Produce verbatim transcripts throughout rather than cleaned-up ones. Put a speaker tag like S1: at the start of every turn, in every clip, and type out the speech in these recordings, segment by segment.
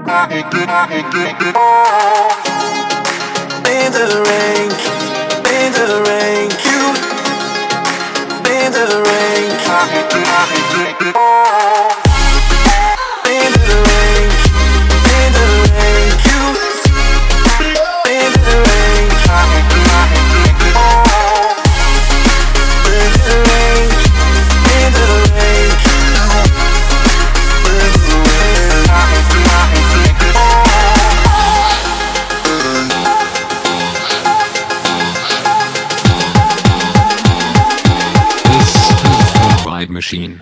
S1: Into the rain, into the rain, you into the rain, into the rain, into the rain, you into the rain, into the rain, into the rain.
S2: Machine.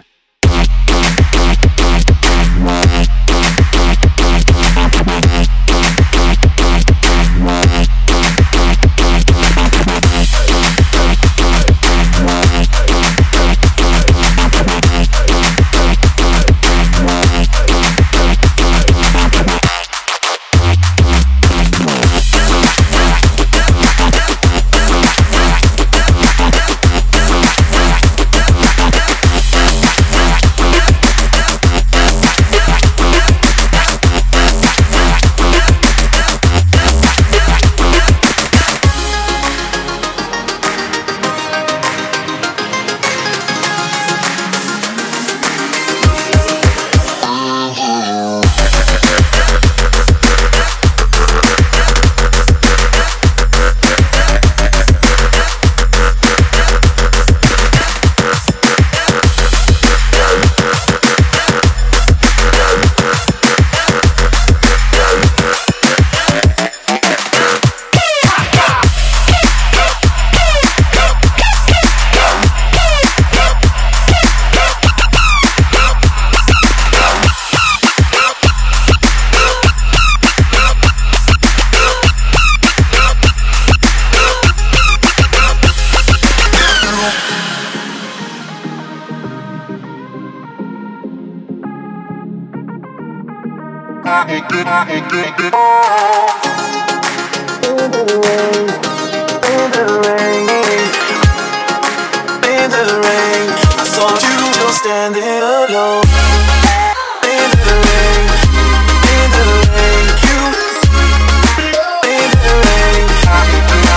S2: I saw you just standing alone. Into the rain, into the rain, you into the rain, into the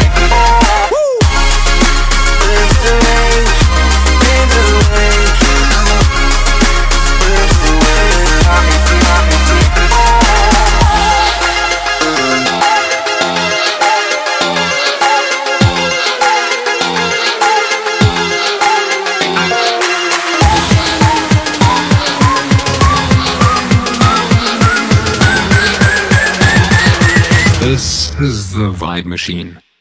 S2: rain, into the rain, This is the Vibe Machine.